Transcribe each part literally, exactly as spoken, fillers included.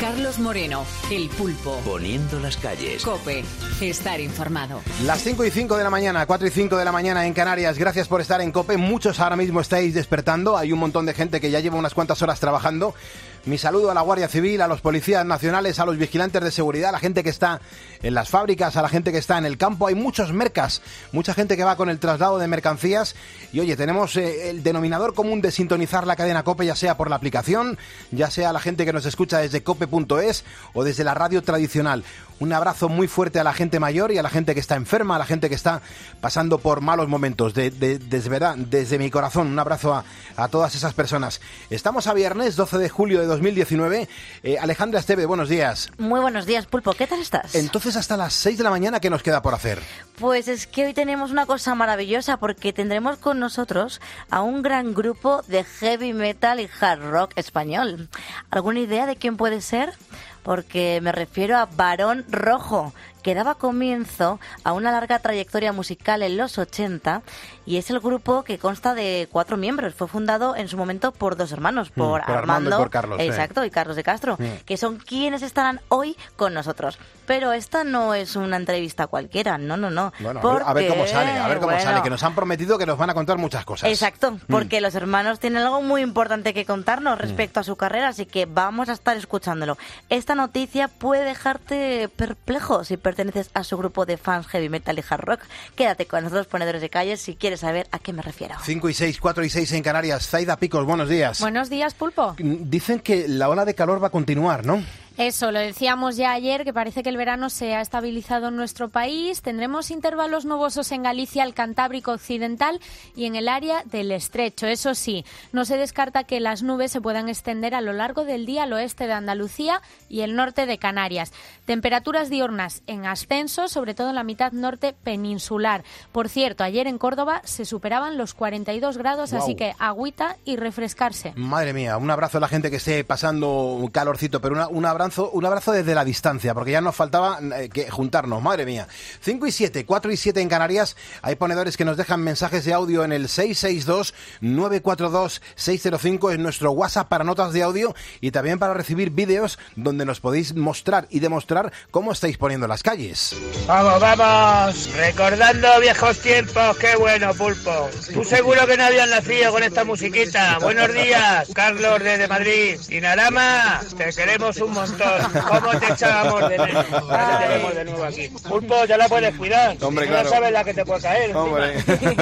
Carlos Moreno, El Pulpo. Poniendo las calles. COPE. Estar informado. Las cinco y cinco de la mañana, cuatro y cinco de la mañana en Canarias. Gracias por estar en COPE. Muchos ahora mismo estáis despertando. Hay un montón de gente que ya lleva unas cuantas horas trabajando. Mi saludo a la Guardia Civil, a los policías nacionales, a los vigilantes de seguridad, a la gente que está en las fábricas, a la gente que está en el campo. Hay muchos mercas, mucha gente que va con el traslado de mercancías. Y oye, tenemos eh, el denominador común de sintonizar la cadena COPE, ya sea por la aplicación, ya sea la gente que nos escucha desde cope punto es o desde la radio tradicional. Un abrazo muy fuerte a la gente mayor y a la gente que está enferma, a la gente que está pasando por malos momentos. De, de, desde, verdad, desde mi corazón, un abrazo a, a todas esas personas. Estamos a viernes, doce de julio de dos mil diecinueve. Eh, Alejandra Esteve, buenos días. Muy buenos días, Pulpo. ¿Qué tal estás? Entonces, hasta las seis de la mañana, ¿qué nos queda por hacer? Pues es que hoy tenemos una cosa maravillosa porque tendremos con nosotros a un gran grupo de heavy metal y hard rock español. ¿Alguna idea de quién puede ser? Porque me refiero a Barón Rojo, que daba comienzo a una larga trayectoria musical en los ochenta y es el grupo que consta de cuatro miembros. Fue fundado en su momento por dos hermanos, por, mm, por Armando, Armando y por Carlos. Exacto, eh. y Carlos de Castro, mm. que son quienes estarán hoy con nosotros. Pero esta no es una entrevista cualquiera, no, no, no. Bueno, porque, a ver cómo sale, a ver cómo bueno, sale, que nos han prometido que nos van a contar muchas cosas. Exacto, porque mm. los hermanos tienen algo muy importante que contarnos respecto mm. a su carrera, así que vamos a estar escuchándolo. Esta noticia puede dejarte perplejo si perteneces a su grupo de fans heavy metal y hard rock. Quédate con nosotros, ponedores de calles, si quieres saber a qué me refiero. cinco y seis, cuatro y seis en Canarias. Zaida Picos, buenos días. Buenos días, Pulpo. Dicen que la ola de calor va a continuar, ¿no? Eso, lo decíamos ya ayer, que parece que el verano se ha estabilizado en nuestro país. Tendremos intervalos nubosos en Galicia, el Cantábrico Occidental y en el área del Estrecho. Eso sí, no se descarta que las nubes se puedan extender a lo largo del día al oeste de Andalucía y el norte de Canarias. Temperaturas diurnas en ascenso, sobre todo en la mitad norte peninsular. Por cierto, ayer en Córdoba se superaban los cuarenta y dos grados, wow. Así que agüita y refrescarse. Madre mía, un abrazo a la gente que esté pasando un calorcito, pero una, un abrazo Un abrazo desde la distancia, porque ya nos faltaba eh, que juntarnos, madre mía. cinco y siete, cuatro y siete en Canarias. Hay ponedores que nos dejan mensajes de audio en el seis seis dos, nueve cuatro dos, seis cero cinco, es nuestro WhatsApp para notas de audio y también para recibir vídeos donde nos podéis mostrar y demostrar cómo estáis poniendo las calles. ¡Vamos, vamos! Recordando viejos tiempos, qué bueno, Pulpo. Tú seguro que no habías nacido con esta musiquita. Buenos días, Carlos desde Madrid. Y Narama, te queremos un montón. ¿Cómo te echábamos de menos? Ya te tenemos de nuevo aquí. Pulpo, ya la puedes cuidar. Hombre, no claro. sabes la que te puede caer. Hombre.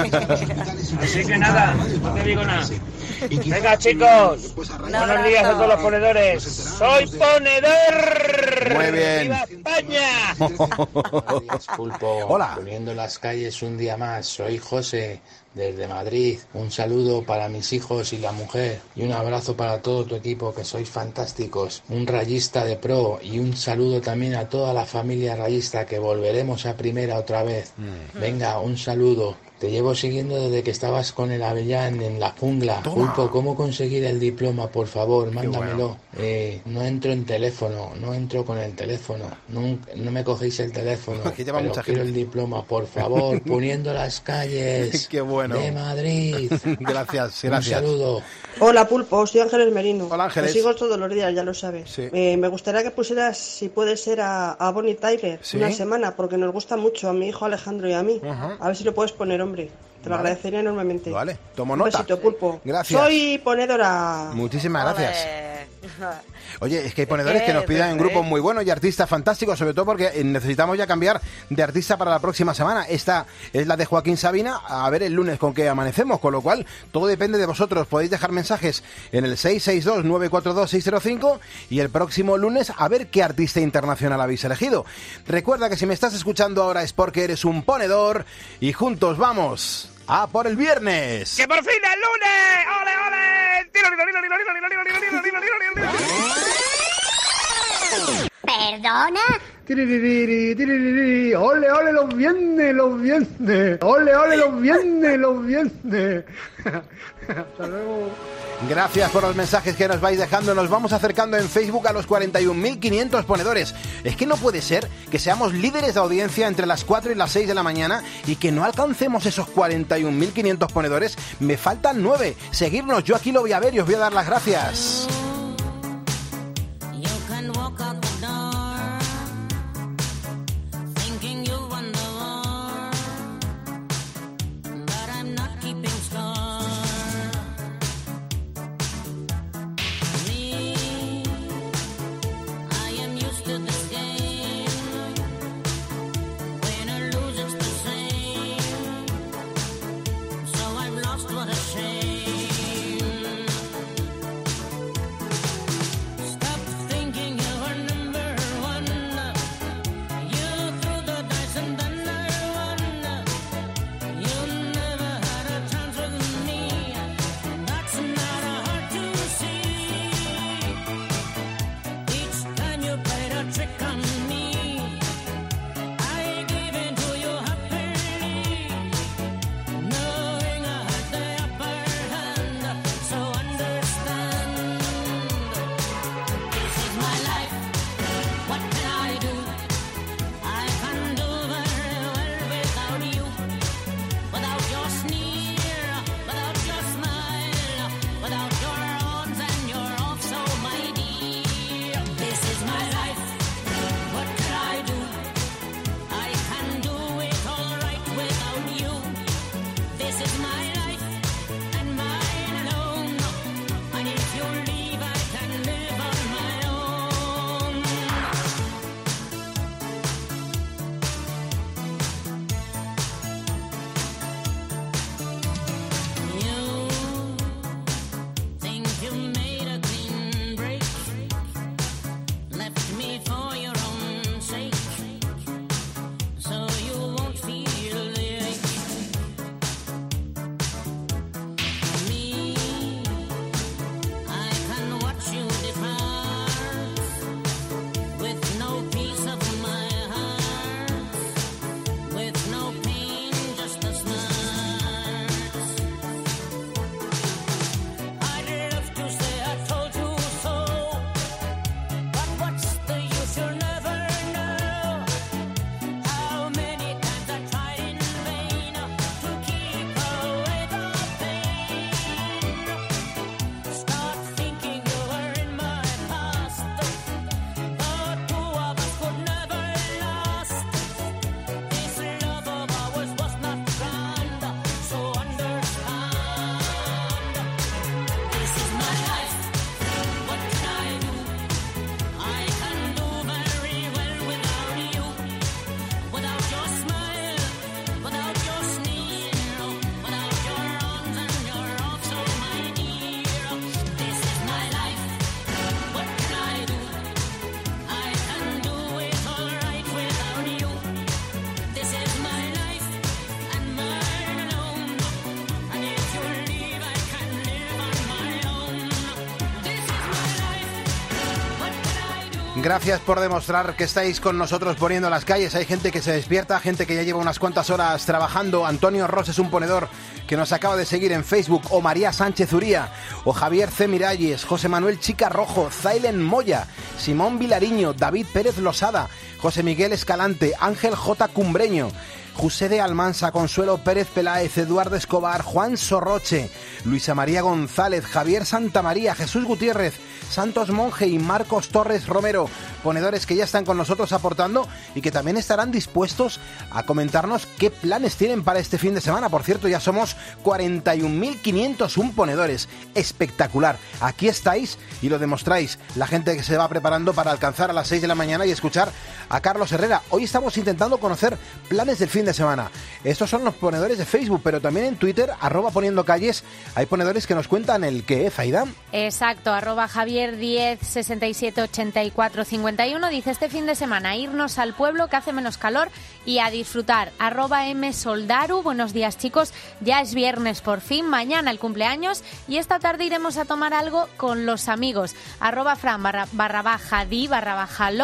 Así que nada, no te digo nada. Venga, chicos. Buenos días a todos los ponedores. ¡Soy ponedor! Muy bien. ¡Viva España! Buenos días, Pulpo. Hola. Poniendo las calles un día más. Soy José, desde Madrid. Un saludo para mis hijos y la mujer. Y un abrazo para todo tu equipo, que sois fantásticos. Un rayista de pro. Y un saludo también a toda la familia rayista, que volveremos a primera otra vez. Mm. Venga, un saludo. Te llevo siguiendo desde que estabas con el Avellán en la jungla. Toma. Pulpo, ¿cómo conseguir el diploma? Por favor, mándamelo. Bueno. Eh, no entro en teléfono, no entro con el teléfono. No, no me cogéis el teléfono. Aquí lleva pero mucha quiero gente. el diploma, por favor, poniendo las calles. Qué bueno. De Madrid. Gracias, Un gracias. saludo. Hola, Pulpo, soy Ángeles Merino. Hola, Ángeles. Te sigo todos los días, ya lo sabes. Sí. Eh, me gustaría que pusieras, si puede ser, a, a Bonnie Tyler ¿Sí? una semana, porque nos gusta mucho a mi hijo Alejandro y a mí. Ajá. A ver si lo puedes poner, hombre. Te lo Vale. agradecería enormemente. Vale, tomo Un nota. besito, Pulpo. Gracias. Soy ponedora. Muchísimas gracias. Ole. Oye, es que hay ponedores que nos piden grupos muy buenos y artistas fantásticos, sobre todo porque necesitamos ya cambiar de artista para la próxima semana. Esta es la de Joaquín Sabina, a ver el lunes con qué amanecemos, con lo cual todo depende de vosotros. Podéis dejar mensajes en el seis seis dos, nueve cuatro dos, seis cero cinco y el próximo lunes a ver qué artista internacional habéis elegido. Recuerda que si me estás escuchando ahora es porque eres un ponedor y juntos vamos a por el viernes. ¡Que por fin el lunes! ¡Ole, ole! ¡Tiro, tiro, tiro, tiro, tiro, tiro, tiro, tiro, tiro, tiro, tiro, tiro! ¿Perdona? Tiririri, tiririri. Ole, ole, los viernes, los viernes. Ole, ole, los viernes, los viernes. Hasta luego. Gracias por los mensajes que nos vais dejando. Nos vamos acercando en Facebook a los cuarenta y un mil quinientos ponedores. Es que no puede ser que seamos líderes de audiencia entre las cuatro y las seis de la mañana y que no alcancemos esos cuarenta y un mil quinientos ponedores. Me faltan nueve. Seguirnos, yo aquí lo voy a ver y os voy a dar las gracias. You can walk Gracias por demostrar que estáis con nosotros poniendo las calles. Hay gente que se despierta, gente que ya lleva unas cuantas horas trabajando. Antonio Ross es un ponedor que nos acaba de seguir en Facebook, o María Sánchez Uría, o Javier C. Miralles, José Manuel Chica Rojo, Zailen Moya, Simón Vilariño, David Pérez Losada, José Miguel Escalante, Ángel J. Cumbreño, José de Almansa, Consuelo Pérez Peláez, Eduardo Escobar, Juan Sorroche, Luisa María González, Javier Santamaría, Jesús Gutiérrez, Santos Monje y Marcos Torres Romero, ponedores que ya están con nosotros aportando y que también estarán dispuestos a comentarnos qué planes tienen para este fin de semana. Por cierto, ya somos cuarenta y un mil quinientos uno ponedores. Espectacular. Aquí estáis y lo demostráis. La gente que se va preparando para alcanzar a las seis de la mañana y escuchar a Carlos Herrera. Hoy estamos intentando conocer planes del fin de semana. Estos son los ponedores de Facebook, pero también en Twitter, arroba poniendo calles, hay ponedores que nos cuentan el qué es, Aida. Exacto, arroba Javier diez sesenta y siete ochenta y cuatro cincuenta y uno dice: este fin de semana irnos al pueblo que hace menos calor y a disfrutar. Arroba M Soldaru, buenos días chicos, ya es viernes por fin, mañana el cumpleaños y esta tarde iremos a tomar algo con los amigos. Arroba Fran barra, barra baja di barra baja lo.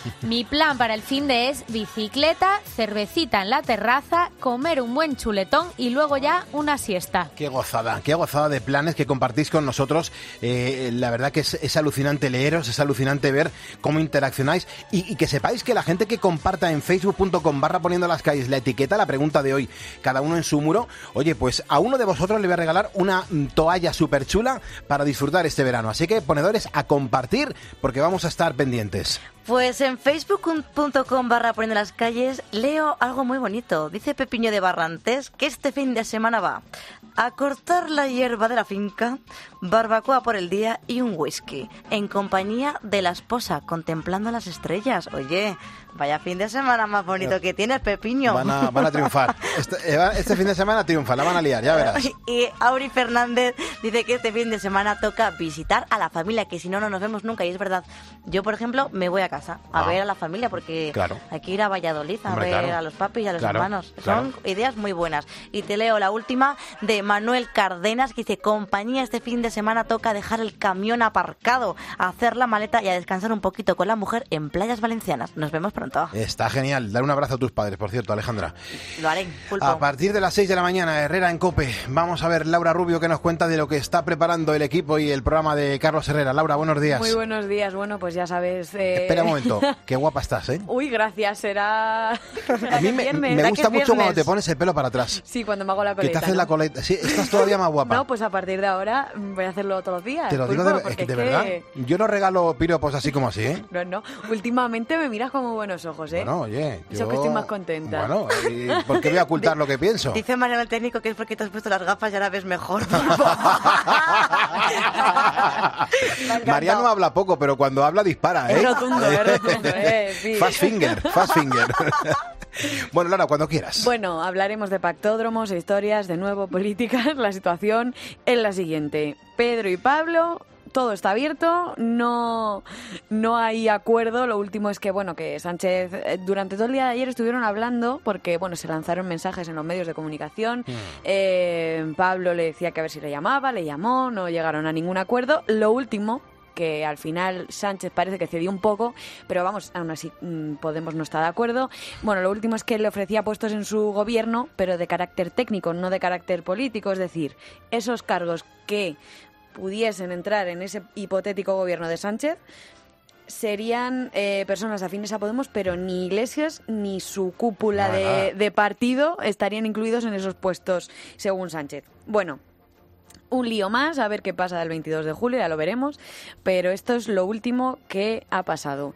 Mi plan para el fin de es bicicleta, cervecita en la terraza, comer un buen chuletón y luego ya una siesta. Qué gozada, qué gozada de planes que compartís con nosotros. Eh, la verdad que es, es alucinante leeros, es alucinante ver cómo interaccionáis y, y que sepáis que la gente que comparta en facebook punto com barra poniendo las calles la etiqueta, la pregunta de hoy, cada uno en su muro, oye, pues a uno de vosotros le voy a regalar una toalla súper chula para disfrutar este verano. Así que, ponedores, a compartir porque vamos a estar pendientes. Pues en facebook punto com barra poniendo las calles leo algo muy bonito. Dice Pepiño de Barrantes que este fin de semana va a cortar la hierba de la finca, barbacoa por el día y un whisky, en compañía de la esposa, contemplando las estrellas. Oye, vaya fin de semana más bonito que tienes, Pepiño. Van a, van a triunfar. Este, este fin de semana triunfa, la van a liar, ya verás. Y Auri Fernández dice que este fin de semana toca visitar a la familia, que si no, no nos vemos nunca. Y es verdad, yo, por ejemplo, me voy a casa a ah, ver a la familia porque claro. hay que ir a Valladolid a Hombre, ver claro. a los papis y a los claro, hermanos. Claro. Son ideas muy buenas. Y te leo la última de Manuel Cardenas, que dice: compañía, este fin de semana toca dejar el camión aparcado, a hacer la maleta y a descansar un poquito con la mujer en playas valencianas. Nos vemos pronto. Está genial. Dar un abrazo a tus padres, por cierto, Alejandra. Lo haré, pulpo. A partir de las seis de la mañana, Herrera en COPE. Vamos a ver Laura Rubio, que nos cuenta de lo que está preparando el equipo y el programa de Carlos Herrera. Laura, buenos días. Muy buenos días. Bueno, pues ya sabes... Eh... Espera un momento. Qué guapa estás, ¿eh? Uy, gracias. Será... será a mí me, me gusta mucho cuando te pones el pelo para atrás. Sí, cuando me hago la coleta. Que te haces ¿no? la coleta. Sí, estás todavía más guapa. No, pues a partir de ahora voy a hacerlo todos los días. Te lo digo pulpo, de, es que, de es verdad. Que... Yo no regalo piropos así como así, ¿eh? No, no. Últimamente me miras con muy buenos ojos, ¿eh? Bueno, oye... Eso yo... es que estoy más contenta. Bueno, ¿y por qué voy a ocultar lo que pienso? Dice Mariano el técnico que es porque te has puesto las gafas y ahora ves mejor. Mariano habla poco, pero cuando habla dispara, ¿eh? Es rotundo, es rotundo, eh, sí. Fast finger, fast finger. Bueno, Laura, cuando quieras. Bueno, hablaremos de pactódromos, historias, de nuevo, políticas. La situación es la siguiente. Pedro y Pablo... Todo está abierto, no, no hay acuerdo. Lo último es que, bueno, que Sánchez durante todo el día de ayer estuvieron hablando porque, bueno, se lanzaron mensajes en los medios de comunicación. Mm. Eh, Pablo le decía que a ver si le llamaba, le llamó, no llegaron a ningún acuerdo. Lo último, que al final Sánchez parece que cedió un poco, pero vamos, aún así Podemos no está de acuerdo. Bueno, lo último es que le ofrecía puestos en su gobierno, pero de carácter técnico, no de carácter político. Es decir, esos cargos que pudiesen entrar en ese hipotético gobierno de Sánchez serían eh, personas afines a Podemos, pero ni Iglesias ni su cúpula nada, de, nada. de partido estarían incluidos en esos puestos, según Sánchez. Bueno, un lío más, a ver qué pasa del veintidós de julio, ya lo veremos, pero esto es lo último que ha pasado.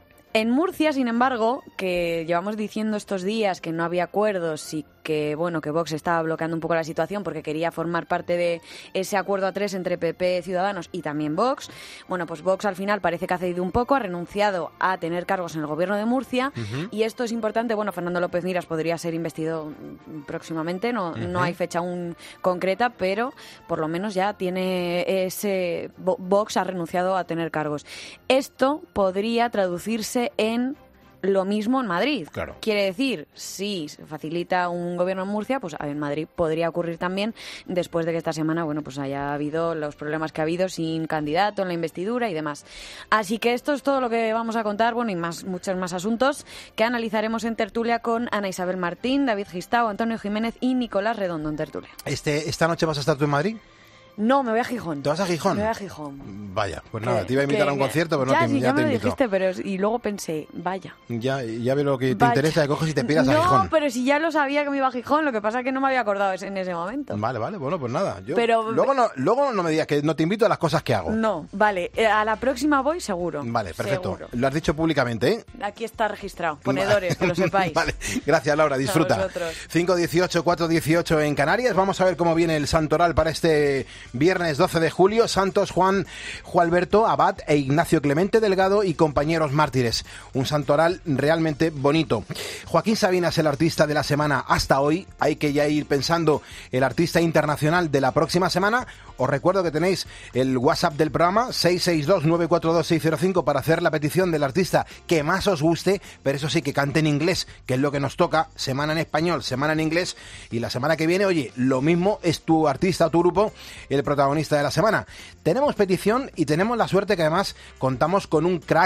En Murcia, sin embargo, que llevamos diciendo estos días que no había acuerdos y que, bueno, que Vox estaba bloqueando un poco la situación porque quería formar parte de ese acuerdo a tres entre P P, Ciudadanos y también Vox. Bueno, pues Vox al final parece que ha cedido un poco, ha renunciado a tener cargos en el gobierno de Murcia. Uh-huh. Y esto es importante. Bueno, Fernando López Miras podría ser investido próximamente, no, uh-huh. no hay fecha aún concreta, pero por lo menos ya tiene ese... Vox ha renunciado a tener cargos. Esto podría traducirse en lo mismo en Madrid. Claro. Quiere decir, si se facilita un gobierno en Murcia, pues en Madrid podría ocurrir también, después de que esta semana, bueno, pues haya habido los problemas que ha habido sin candidato en la investidura y demás. Así que esto es todo lo que vamos a contar, bueno, y más muchos más asuntos que analizaremos en tertulia con Ana Isabel Martín, David Gistao, Antonio Jiménez y Nicolás Redondo en tertulia. Este, ¿Esta noche vas a estar tú en Madrid? No, me voy a Gijón. ¿Te vas a Gijón? Me voy a Gijón. Vaya, pues nada, te iba a invitar que, a un concierto, pero ya, no te, sí, ya ya te me lo invito. dijiste, pero y luego pensé, vaya. Ya, ya veo lo que te vaya. interesa, que coges y te piras no, a Gijón. No, pero si ya lo sabía que me iba a Gijón, lo que pasa es que no me había acordado en ese momento. Vale, vale, bueno, pues nada. Yo, pero, luego, no, luego no me digas que no te invito a las cosas que hago. No, vale, a la próxima voy seguro. Vale, perfecto. Seguro. Lo has dicho públicamente, ¿eh? Aquí está registrado, ponedores, que lo sepáis. Vale, gracias Laura, disfruta. cinco dieciocho, cuatro dieciocho en Canarias. Vamos a ver cómo viene el santoral para este viernes doce de julio. Santos Juan, Jualberto, Abad e Ignacio Clemente Delgado y compañeros mártires. Un santoral realmente bonito. Joaquín Sabina es el artista de la semana hasta hoy. Hay que ya ir pensando el artista internacional de la próxima semana. Os recuerdo que tenéis el WhatsApp del programa seis seis dos, nueve cuatro dos, seis cero cinco para hacer la petición del artista que más os guste, pero eso sí, que cante en inglés, que es lo que nos toca, semana en español, semana en inglés, y la semana que viene, oye, lo mismo es tu artista o tu grupo el protagonista de la semana. Tenemos petición y tenemos la suerte que además contamos con un crack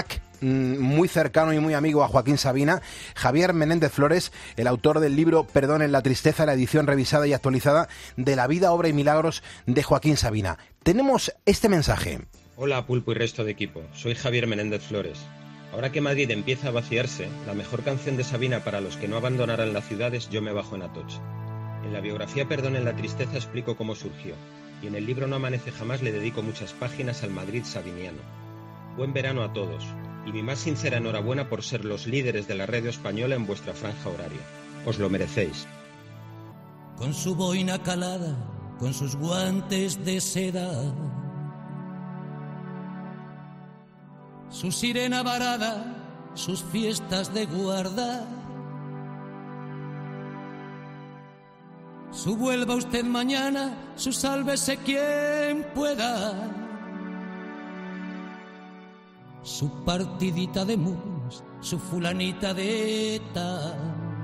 mmm, muy cercano y muy amigo a Joaquín Sabina, Javier Menéndez Flores, el autor del libro Perdonen la tristeza, la edición revisada y actualizada de la vida, obra y milagros de Joaquín Sabina. Tenemos este mensaje. Hola Pulpo y resto de equipo, soy Javier Menéndez Flores. Ahora que Madrid empieza a vaciarse, la mejor canción de Sabina para los que no abandonaran la ciudad es Yo me bajo en Atocha. En la biografía Perdonen la tristeza explico cómo surgió, y en el libro No amanece jamás le dedico muchas páginas al Madrid sabiniano. Buen verano a todos, y mi más sincera enhorabuena por ser los líderes de la radio española en vuestra franja horaria. Os lo merecéis. Con su boina calada, con sus guantes de seda, su sirena varada, sus fiestas de guarda. Su vuelva usted mañana, su sálvese quien pueda. Su partidita de mus, su fulanita de eta.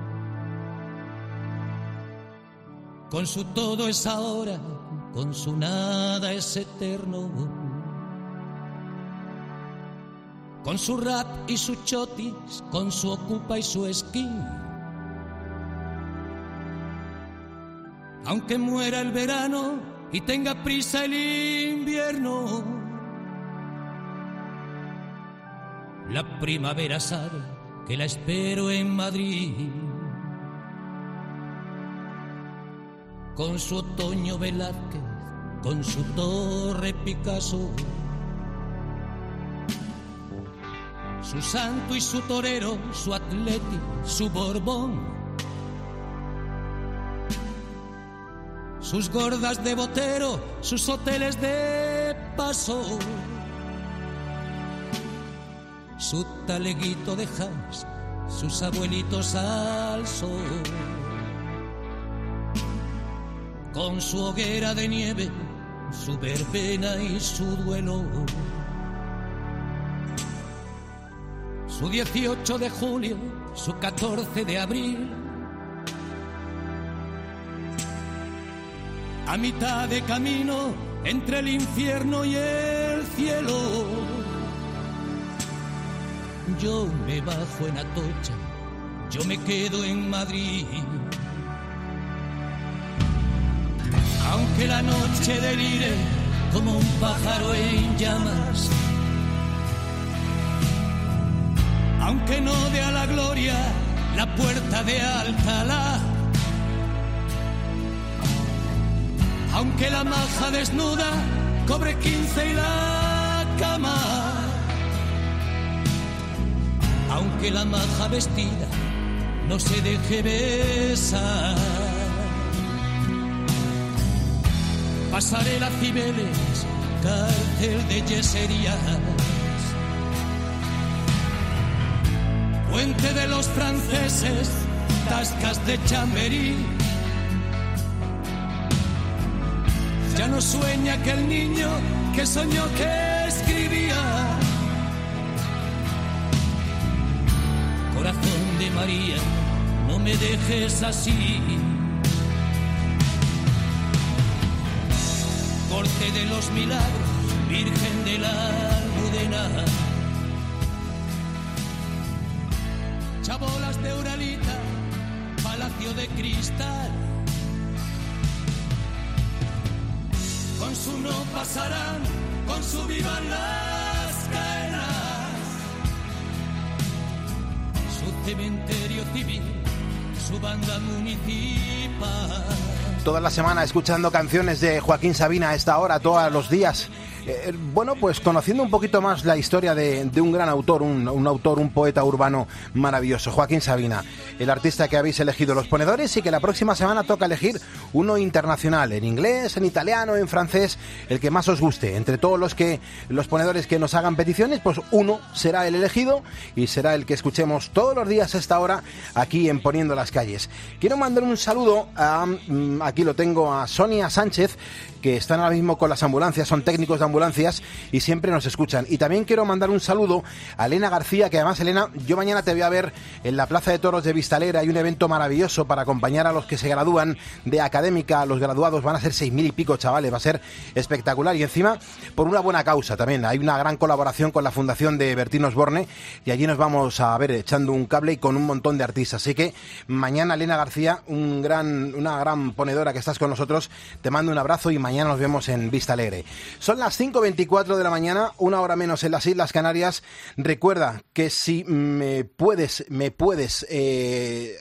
Con su todo es ahora, con su nada es eterno. Con su rap y su chotis, con su ocupa y su esquí. Aunque muera el verano y tenga prisa el invierno, la primavera sabe que la espero en Madrid. Con su otoño Velázquez, con su torre Picasso, su santo y su torero, su atleti, su Borbón, sus gordas de Botero, sus hoteles de paso, su taleguito de Hans, sus abuelitos al sol. Con su hoguera de nieve, su verbena y su duelo. Su dieciocho de julio, su catorce de abril. A mitad de camino entre el infierno y el cielo, yo me bajo en Atocha, yo me quedo en Madrid. Aunque la noche delire como un pájaro en llamas, aunque no dé a la gloria la puerta de Alcalá, aunque la maja desnuda cobre quince y la cama, aunque la maja vestida no se deje besar. Pasarela Cibeles, cárcel de yeserías, puente de los franceses, tascas de Chamberí. Ya no sueña aquel niño que soñó que escribía. Corazón de María, no me dejes así. Corte de los milagros, Virgen de la Almudena. Chabolas de Uralita, Palacio de Cristal. Con su no pasarán, con su vivan las caenas. Su cementerio civil, su banda municipal. Toda la semana escuchando canciones de Joaquín Sabina a esta hora, todos los días. Eh, bueno, pues conociendo un poquito más la historia de, de un gran autor, un, un autor, un poeta urbano maravilloso, Joaquín Sabina, el artista que habéis elegido los ponedores, y que la próxima semana toca elegir uno internacional, en inglés, en italiano, en francés, el que más os guste. Entre todos los que los ponedores que nos hagan peticiones, pues uno será el elegido y será el que escuchemos todos los días a esta hora aquí en Poniendo las Calles. Quiero mandar un saludo a, aquí lo tengo, a Sonia Sánchez, que están ahora mismo con las ambulancias, son técnicos de ambulancias ambulancias y siempre nos escuchan. Y también quiero mandar un saludo a Elena García, que además, Elena, yo mañana te voy a ver en la Plaza de Toros de Vistalegre. Hay un evento maravilloso para acompañar a los que se gradúan de académica. Los graduados van a ser seis mil y pico, chavales, va a ser espectacular. Y encima, por una buena causa también. Hay una gran colaboración con la Fundación de Bertín Osborne y allí nos vamos a ver echando un cable y con un montón de artistas. Así que mañana, Elena García, un gran, una gran ponedora que estás con nosotros, te mando un abrazo y mañana nos vemos en Vistalegre. Son las cinco veinticuatro de la mañana, una hora menos en las Islas Canarias. Recuerda que si me puedes, me puedes... Eh...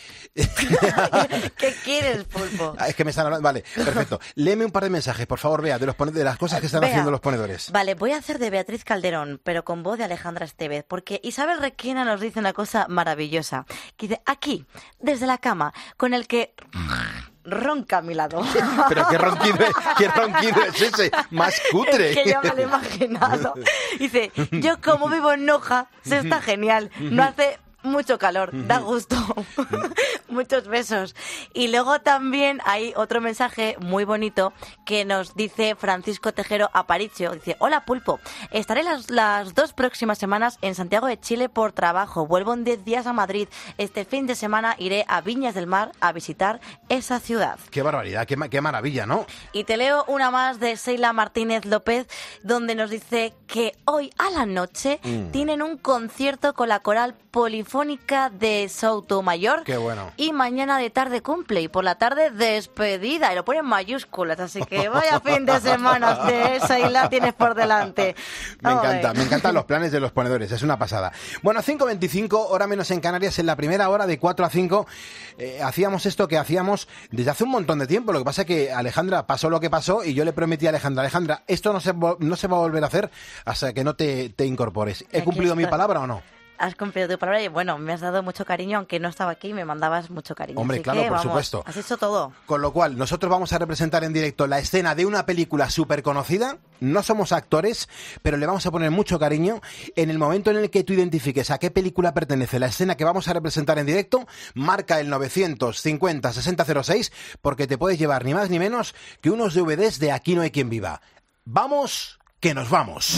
¿Qué quieres, Pulpo? Es que me están hablando... Vale, perfecto. Léeme un par de mensajes, por favor, Bea, de, los pone... de las cosas que están Bea. haciendo los ponedores. Vale, voy a hacer de Beatriz Calderón, pero con voz de Alejandra Estevez, porque Isabel Requena nos dice una cosa maravillosa. Que dice, aquí, desde la cama, con el que... ronca a mi lado. Pero qué ronquido es, qué ronquido es ese, más cutre. Es que yo me lo he imaginado. Dice, yo como vivo en Noja, se está genial. No hace mucho calor, da gusto. Muchos besos. Y luego también hay otro mensaje muy bonito que nos dice Francisco Tejero Aparicio. Dice, hola Pulpo, estaré las, las dos próximas semanas en Santiago de Chile por trabajo. Vuelvo en diez días a Madrid. Este fin de semana iré a Viñas del Mar a visitar esa ciudad. Qué barbaridad, qué, qué maravilla, ¿no? Y te leo una más de Sheila Martínez López, donde nos dice que hoy a la noche mm. tienen un concierto con la coral polifónica de Soutomayor. Qué bueno. Y mañana de tarde cumple y por la tarde despedida. Y lo pone en mayúsculas, así que vaya fin de semana de Sheila tienes por delante. Me Oye. encanta, me encantan los planes de los ponedores, es una pasada. Bueno, cinco veinticinco, hora menos en Canarias, en la primera hora de cuatro a cinco, eh, hacíamos esto que hacíamos desde hace un montón de tiempo. Lo que pasa es que Alejandra pasó lo que pasó y yo le prometí a Alejandra, Alejandra, esto no se, no se va a volver a hacer hasta que no te, te incorpores. ¿He cumplido mi palabra o no? Has cumplido tu palabra y bueno, me has dado mucho cariño, aunque no estaba aquí y me mandabas mucho cariño. Hombre, Así claro, que, por vamos, supuesto. Has hecho todo. Con lo cual, nosotros vamos a representar en directo la escena de una película súper conocida. No somos actores, pero le vamos a poner mucho cariño. En el momento en el que tú identifiques a qué película pertenece la escena que vamos a representar en directo, marca el novecientos cincuenta sesenta cero seis, porque te puedes llevar ni más ni menos que unos D V Ds de Aquí no hay quien viva. ¡Vamos, que nos vamos!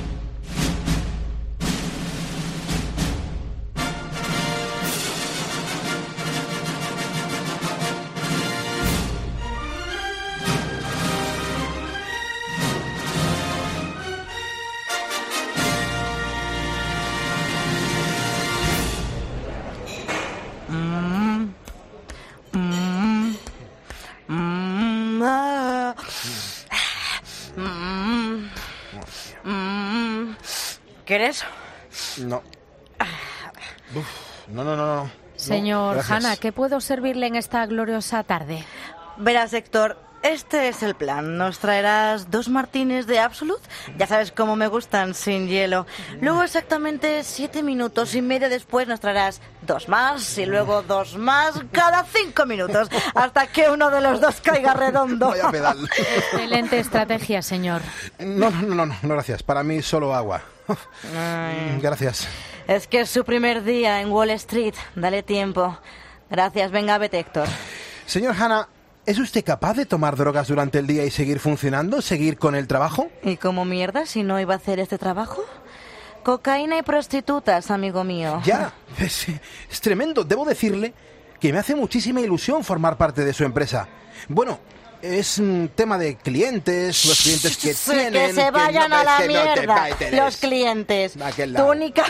¿Quieres? No. Uf, no, no, no, no. Señor no, Hanna, ¿qué puedo servirle en esta gloriosa tarde? Verás, Héctor, este es el plan. Nos traerás dos martines de Absolut. Ya sabes cómo me gustan, sin hielo. Luego, exactamente siete minutos y medio después, nos traerás dos más y luego dos más cada cinco minutos, hasta que uno de los dos caiga redondo. Vaya pedal. Excelente estrategia, señor. No, no, no, no, no, gracias. Para mí solo agua. Ay. Gracias. Es que es su primer día en Wall Street. Dale tiempo. Gracias. Venga, vete, Héctor. Señor Hanna, ¿es usted capaz de tomar drogas durante el día y seguir funcionando? ¿Seguir con el trabajo? ¿Y cómo mierda si no iba a hacer este trabajo? Cocaína y prostitutas, amigo mío. Ya, es, es tremendo. Debo decirle que me hace muchísima ilusión formar parte de su empresa. Bueno, es un tema de clientes, los clientes que sí, tienen... Que se vayan que no, a la que mierda, no te los clientes. Tu única...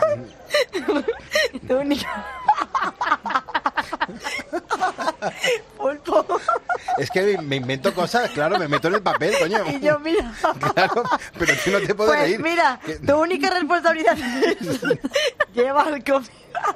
tu única... Pulpo. Es que me invento cosas, claro, me meto en el papel, coño. Y yo, mira. Claro, pero tú no te puedes pues reír. mira, que... tu única responsabilidad es llevar comida.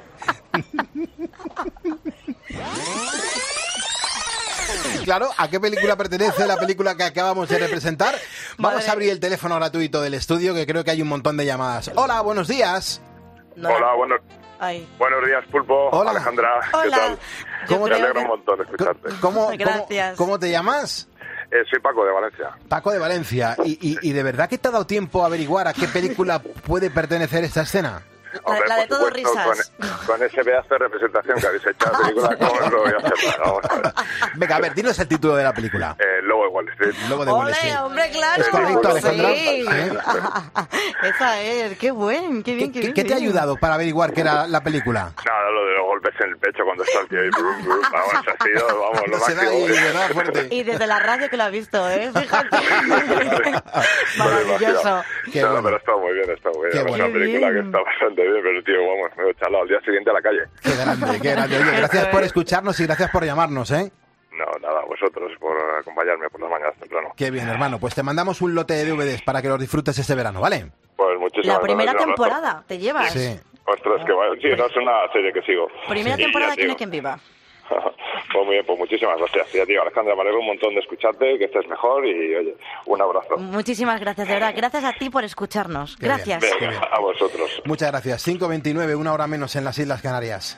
Claro, ¿a qué película pertenece la película que acabamos de representar? Vamos Madre. a abrir el teléfono gratuito del estudio, que creo que hay un montón de llamadas. Hola, buenos días. No. Hola, buenos, buenos días, Pulpo. Hola. Alejandra, ¿qué Hola. tal? ¿Cómo Me alegro te... un montón de escucharte. ¿Cómo, Gracias. ¿cómo, ¿Cómo te llamas? Eh, soy Paco de Valencia. Paco de Valencia. ¿Y, y, ¿Y de verdad que te ha dado tiempo a averiguar a qué película puede pertenecer esta escena? Hombre, la de todo supuesto, risas. Con, con ese pedazo de representación que habéis hecho la película, ¿cómo lo voy a hacer? Vamos a ver. Venga, a ver, dinos el título de la película. Eh, Lobo de Wall Street. El lobo de Wall ¡Ole, Street. hombre, claro! ¿Es correcto, Alejandra? Sí. ¿Sí? Esa es, qué buen, qué bien, ¿Qué, qué bien. qué te ha ayudado para averiguar qué era la película? Nada, lo de los golpes en el pecho cuando está el tío ahí. Brum, brum, vamos, ha sido, vamos, lo Se da máximo. ahí, ¿verdad? Fuerte. Y desde la radio que lo ha visto, ¿eh? Fíjate. Maravilloso. Qué no, bueno. no, pero está muy bien, está muy bien. Qué Es bueno. una película Qué que bien. está bastante bien, pero tío, vamos, me he echarlo al día siguiente a la calle. Qué grande, qué grande. Oye, gracias por escucharnos y gracias por llamarnos, ¿eh? No, nada, vosotros por acompañarme por las mañanas temprano. Qué bien, hermano. Pues te mandamos un lote de D V Ds para que los disfrutes este verano, ¿vale? Pues muchísimas La primera gracias, un abrazo. temporada, ¿te llevas? Sí. Ostras, que vaya. Sí, no es una serie que sigo. Primera Y ya temporada, te ¿quién digo. es quien viva? Pues muy bien, pues muchísimas gracias. Ya, tío, Alejandra, me alegro un montón de escucharte, que estés mejor y, oye, un abrazo. Muchísimas gracias, de verdad. Gracias a ti por escucharnos. Qué bien. Gracias. Venga, a vosotros. Muchas gracias. cinco veintinueve, una hora menos en las Islas Canarias.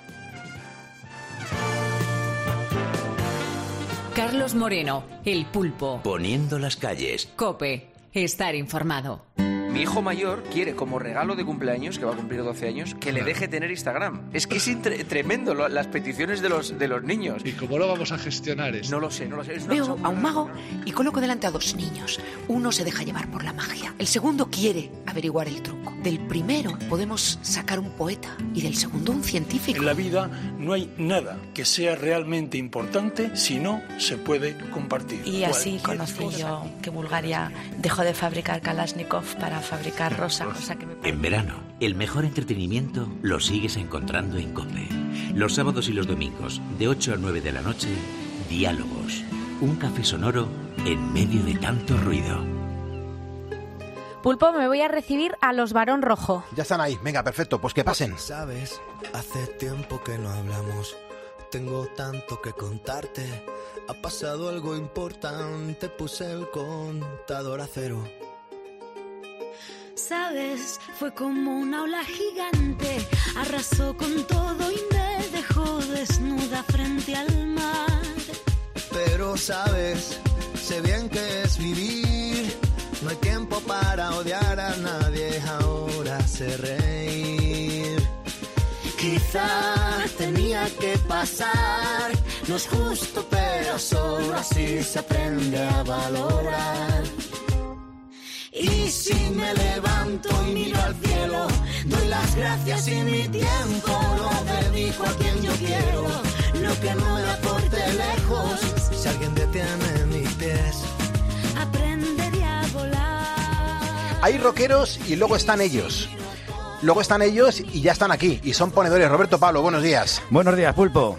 Carlos Moreno, El Pulpo. Poniendo las calles. COPE. Estar informado. Mi hijo mayor quiere, como regalo de cumpleaños, que va a cumplir doce años, que le deje tener Instagram. Es que es intre- tremendo lo- las peticiones de los, de los niños. ¿Y cómo lo vamos a gestionar esto? No lo sé, no lo sé. Es una Veo cosa- a un mago y coloco delante a dos niños. Uno se deja llevar por la magia. El segundo quiere averiguar el truco. Del primero podemos sacar un poeta y del segundo un científico. En la vida no hay nada que sea realmente importante si no se puede compartir. Y así Cualquier conocí cosa. yo que Bulgaria dejó de fabricar Kalashnikov para fabricar rosa, cosa que me... En verano, el mejor entretenimiento lo sigues encontrando en COPE. Los sábados y los domingos, de ocho a nueve de la noche, Diálogos. Un café sonoro en medio de tanto ruido. Pulpo, me voy a recibir a los Barón Rojo. Ya están ahí. Venga, perfecto. Pues que pasen. Sabes, hace tiempo que no hablamos. Tengo tanto que contarte. Ha pasado algo importante. Puse el contador a cero. Sabes, fue como una ola gigante, arrasó con todo y me dejó desnuda frente al mar. Pero sabes, sé bien que es vivir. No hay tiempo para odiar a nadie, ahora sé reír. Quizá tenía que pasar, no es justo, pero solo así se aprende a valorar. Y si me levanto y miro al cielo, doy las gracias y mi tiempo lo dedico a quien yo quiero. Lo que no me aporte lejos, Si alguien detiene mis pies, aprenderé a volar. Hay rockeros y luego están ellos. Luego están ellos y ya están aquí. Y son ponedores. Roberto Pablo, buenos días. Buenos días, Pulpo.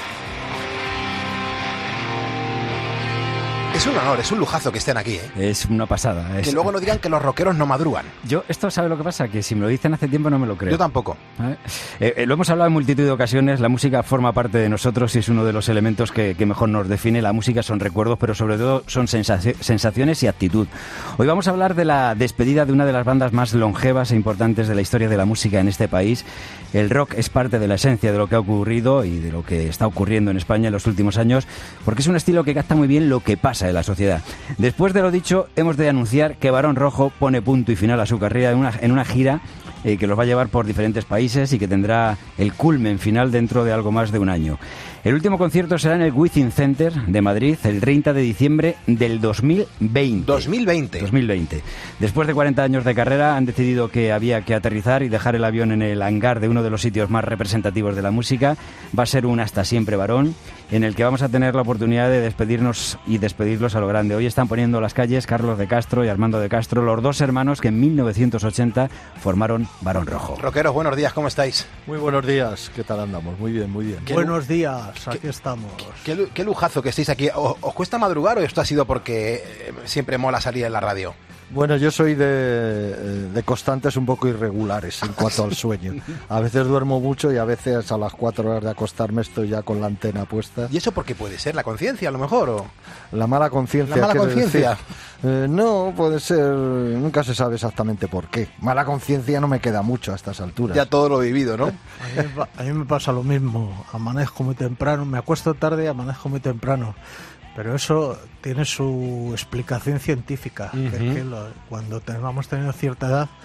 Es un honor, es un lujazo que estén aquí, ¿eh? Es una pasada. Es... Que luego no digan que los rockeros no madrugan. Yo, esto, ¿sabe lo que pasa? Que si me lo dicen hace tiempo no me lo creo. Yo tampoco. ¿Eh? Eh, eh, lo hemos hablado en multitud de ocasiones, la música forma parte de nosotros y es uno de los elementos que, que mejor nos define. La música son recuerdos, pero sobre todo son sensaci- sensaciones y actitud. Hoy vamos a hablar de la despedida de una de las bandas más longevas e importantes de la historia de la música en este país. El rock es parte de la esencia de lo que ha ocurrido y de lo que está ocurriendo en España en los últimos años, porque es un estilo que capta muy bien lo que pasa en la sociedad. Después de lo dicho, hemos de anunciar que Barón Rojo pone punto y final a su carrera en una, en una gira eh, que los va a llevar por diferentes países y que tendrá el culmen final dentro de algo más de un año. El último concierto será en el Wizzing Center de Madrid el treinta de diciembre del dos mil veinte. dos mil veinte. dos mil veinte. Después de cuarenta años de carrera han decidido que había que aterrizar y dejar el avión en el hangar de uno de los sitios más representativos de la música. Va a ser un Hasta Siempre Barón, en el que vamos a tener la oportunidad de despedirnos y despedirlos a lo grande. Hoy están poniendo las calles Carlos de Castro y Armando de Castro, los dos hermanos que en mil novecientos ochenta formaron Barón Rojo. Rockeros, buenos días, ¿cómo estáis? Muy buenos días, ¿qué tal andamos? Muy bien, muy bien. Qué Buenos lu- días, aquí estamos. Qué, lu- qué lujazo que estéis aquí. ¿O- ¿Os cuesta madrugar o esto ha sido porque eh, siempre mola salir en la radio? Bueno, yo soy de, eh, de constantes un poco irregulares en cuanto al sueño. A veces duermo mucho y a veces a las cuatro horas de acostarme estoy ya con la antena puesta. ¿Y eso por qué puede ser? ¿La conciencia a lo mejor? O... La mala conciencia. ¿La mala ¿quieres conciencia? decir? Eh, no, puede ser, nunca se sabe exactamente por qué. Mala conciencia no me queda mucho a estas alturas. Ya todo lo vivido, ¿no? A mí, me, pa- a mí me pasa lo mismo, amanezco muy temprano, me acuesto tarde y amanezco muy temprano. Pero eso tiene su explicación científica, que es Ujú. que lo- cuando tengamos tenido cierta edad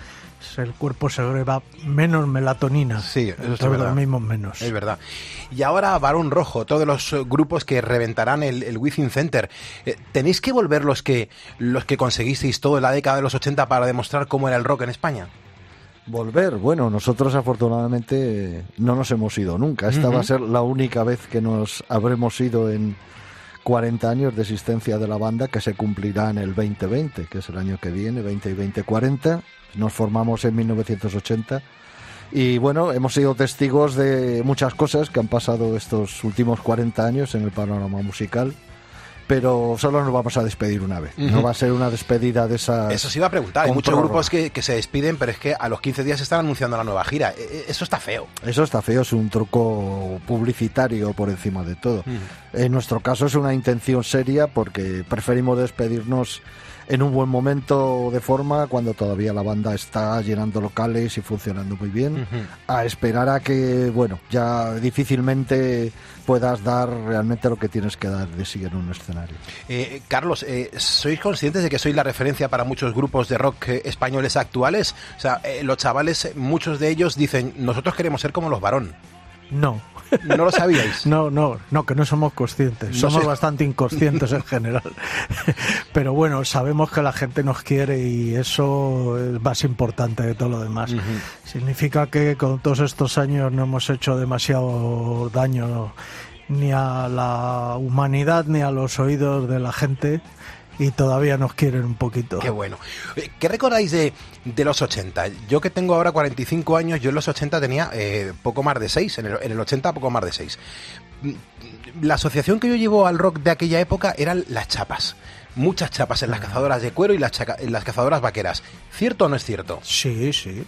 El cuerpo segrega menos melatonina. Sí, eso es entonces verdad. dormimos menos. Es verdad. Y ahora Barón Rojo, todos los eh, grupos que reventarán el, el Within Center. Eh, ¿Tenéis que volver los que, los que conseguisteis todo en la década de los ochenta para demostrar cómo era el rock en España? Volver, bueno, nosotros afortunadamente no nos hemos ido nunca. Esta Ujú. va a ser la única vez que nos habremos ido en cuarenta años de existencia de la banda, que se cumplirá en el veinte veinte, que es el año que viene, veinte y veinte cuarenta. Nos formamos en mil novecientos ochenta y bueno, hemos sido testigos de muchas cosas que han pasado estos últimos cuarenta años en el panorama musical. Pero solo nos vamos a despedir una vez. Ujú. No va a ser una despedida de esas... Eso se iba a preguntar. Hay con muchos prórroga. grupos que, que se despiden, pero es que a los quince días están anunciando la nueva gira. E- e- Eso está feo. Eso está feo, es un truco publicitario por encima de todo. En nuestro caso es una intención seria porque preferimos despedirnos en un buen momento de forma cuando todavía la banda está llenando locales y funcionando muy bien, a esperar a que, bueno, ya difícilmente puedas dar realmente lo que tienes que dar de sí en un escenario. Eh, Carlos, eh, ¿sois conscientes de que sois la referencia para muchos grupos de rock eh, españoles actuales? O sea, eh, los chavales, muchos de ellos dicen, nosotros queremos ser como los Barón. No. ¿No lo sabíais? No, no, no, que no somos conscientes. No somos sé. bastante inconscientes en general. Pero bueno, sabemos que la gente nos quiere y eso es más importante que todo lo demás. Ujú. Significa que con todos estos años no hemos hecho demasiado daño ni a la humanidad ni a los oídos de la gente y todavía nos quieren un poquito. Qué bueno. Eh, ¿Qué recordáis de, de los ochenta? Yo que tengo ahora cuarenta y cinco años, yo en los ochenta tenía eh, poco más de seis, en el, en el ochenta poco más de seis. La asociación que yo llevo al rock de aquella época eran las chapas. Muchas chapas en las cazadoras de cuero y las, chaca- en las cazadoras vaqueras. ¿Cierto o no es cierto? Sí, sí.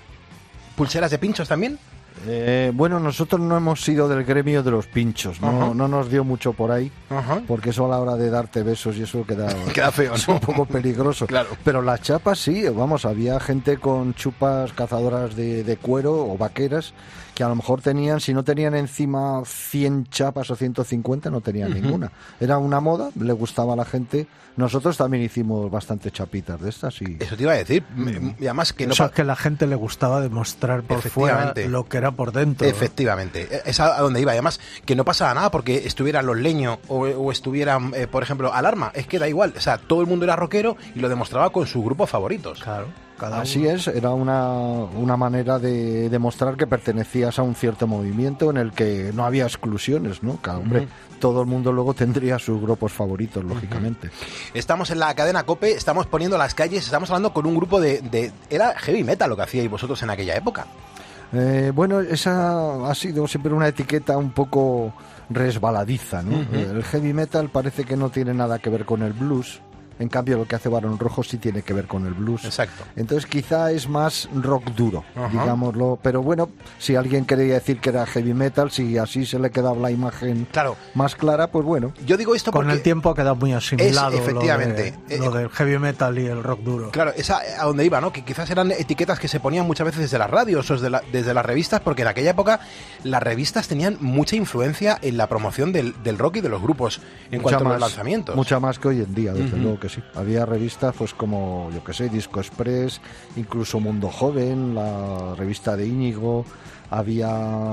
¿Pulseras de pinchos también? Eh, bueno, nosotros no hemos sido del gremio de los pinchos, no, Ajá. no nos dio mucho por ahí, Ajá. porque eso a la hora de darte besos y eso queda, Queda feo, es ¿no? un poco peligroso. Claro. Pero las chapas sí, vamos, había gente con chupas cazadoras de, de cuero o vaqueras que a lo mejor tenían, si no tenían encima cien chapas o ciento cincuenta, no tenían Ujú. ninguna. Era una moda, le gustaba a la gente. Nosotros también hicimos bastante chapitas de estas y... Eso te iba a decir. Y además que no... Eso pa- es que a la gente le gustaba demostrar por fuera Efectivamente. lo que era por dentro. Efectivamente, es a donde iba. Además, que no pasaba nada porque estuvieran los Leño o, o estuvieran, eh, por ejemplo, Alarma. Es que da igual. O sea, todo el mundo era rockero y lo demostraba con sus grupos favoritos. Claro. Así es, era una, una manera de demostrar que pertenecías a un cierto movimiento en el que no había exclusiones, ¿no? Cada hombre, Ujú. todo el mundo luego tendría sus grupos favoritos, lógicamente. Estamos en la cadena COPE, estamos poniendo las calles, estamos hablando con un grupo de... de era heavy metal lo que hacíais vosotros en aquella época. Eh, bueno, esa ha sido siempre una etiqueta un poco resbaladiza, ¿no? Ujú. El heavy metal parece que no tiene nada que ver con el blues. En cambio, lo que hace Barón Rojo sí tiene que ver con el blues. Exacto. Entonces, quizá es más rock duro, Ajá. digámoslo. Pero bueno, si alguien quería decir que era heavy metal, si así se le quedaba la imagen Claro. más clara, pues bueno. Yo digo esto Con porque... el tiempo ha quedado muy asimilado Es, efectivamente. lo, de- lo del heavy metal y el rock duro. Claro, esa a donde iba, ¿no? Que quizás eran etiquetas que se ponían muchas veces desde las radios o desde, la- desde las revistas, porque en aquella época las revistas tenían mucha influencia en la promoción del, del rock y de los grupos en Mucha cuanto a más- los lanzamientos. Mucha más que hoy en día, desde Ujú. luego que sí. Había revistas pues como, yo que sé, Disco Express, incluso Mundo Joven, la revista de Íñigo, había,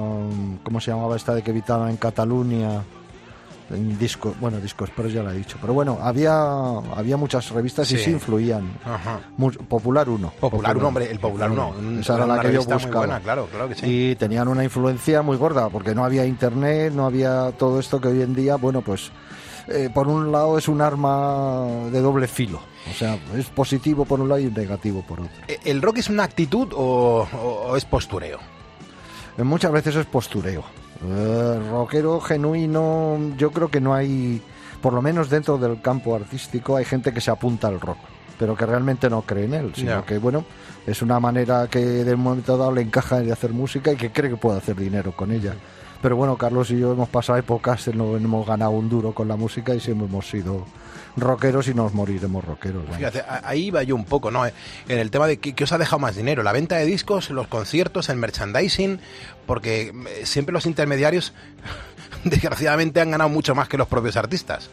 ¿cómo se llamaba esta de que evitaban en Cataluña? En Disco, bueno, Disco Express ya lo he dicho, pero bueno, había había muchas revistas y Sí. sí influían. Ajá. Mu- Popular uno. Popular uno, hombre, el Popular uno. Un- Esa era una la que yo revista muy buscaba. buena, claro, claro que sí. Y tenían una influencia muy gorda, porque no había internet, no había todo esto que hoy en día, bueno, pues eh, por un lado es un arma de doble filo. O sea, es positivo por un lado y negativo por otro. ¿El rock es una actitud o, o- o es postureo? Eh, Muchas veces es postureo. Eh, rockero genuino, yo creo que no hay, por lo menos dentro del campo artístico, hay gente que se apunta al rock, pero que realmente no cree en él, sino Ya. que, bueno, es una manera que de un momento dado le encaja de hacer música y que cree que puede hacer dinero con ella. Pero bueno, Carlos y yo hemos pasado épocas, no hemos ganado un duro con la música y siempre hemos sido rockeros y nos moriremos rockeros. vamos. Fíjate, a- ahí iba yo un poco, ¿no? En el tema de qué, qué os ha dejado más dinero, la venta de discos, los conciertos, el merchandising, porque eh, siempre los intermediarios, desgraciadamente, han ganado mucho más que los propios artistas.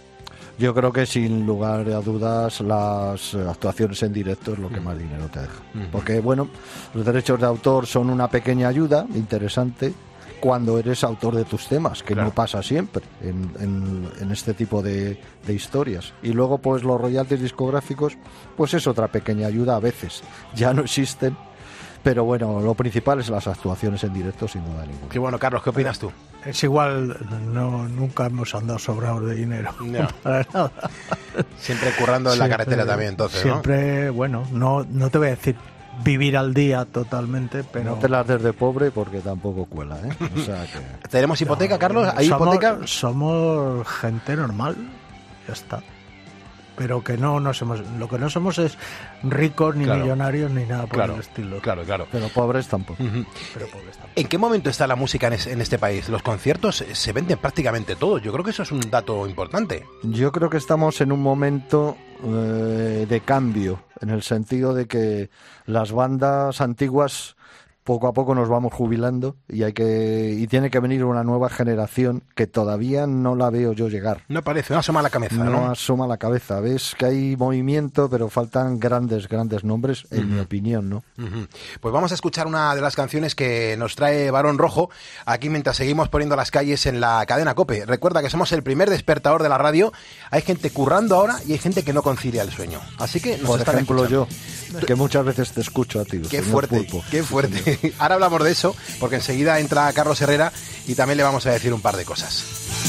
Yo creo que sin lugar a dudas las actuaciones en directo es lo que más dinero te deja. Porque, bueno, los derechos de autor son una pequeña ayuda interesante cuando eres autor de tus temas, que claro. no pasa siempre en, en, en este tipo de, de historias. Y luego, pues los royalties discográficos, pues es otra pequeña ayuda a veces. Ya no existen. Pero bueno, lo principal es las actuaciones en directo, sin duda ninguna. Qué bueno, Carlos, ¿qué opinas tú? Es igual, no nunca hemos andado sobrados de dinero. No. Para nada. Siempre currando en siempre, la carretera también, entonces, siempre, ¿no? bueno, no, no te voy a decir vivir al día totalmente, pero... No te las des de pobre porque tampoco cuela, ¿eh? O sea que... ¿Tenemos hipoteca, Carlos? ¿Hay somos, hipoteca? Somos gente normal, ya está. Pero que no nos hemos, lo que no somos es ricos ni claro. millonarios ni nada por claro, el estilo. Claro, claro. Pero pobres tampoco. Uh-huh. Pero pobres tampoco. ¿En qué momento está la música en, es, en este país? Los conciertos se venden prácticamente todos. Yo creo que eso es un dato importante. Yo creo que estamos en un momento eh, de cambio, en el sentido de que las bandas antiguas poco a poco nos vamos jubilando y hay que y tiene que venir una nueva generación que todavía no la veo yo llegar. No parece, no asoma la cabeza, ¿no? No asoma la cabeza. Ves que hay movimiento, pero faltan grandes, grandes nombres, en uh-huh. mi opinión, ¿no? Uh-huh. Pues vamos a escuchar una de las canciones que nos trae Barón Rojo aquí mientras seguimos poniendo las calles en la cadena COPE. Recuerda que somos el primer despertador de la radio. Hay gente currando ahora y hay gente que no concilia el sueño. Así que nos Por están ejemplo, escuchando. yo, que muchas veces te escucho a ti. Qué fuerte, Pulpo. qué fuerte. Ahora hablamos de eso, porque enseguida entra Carlos Herrera y también le vamos a decir un par de cosas.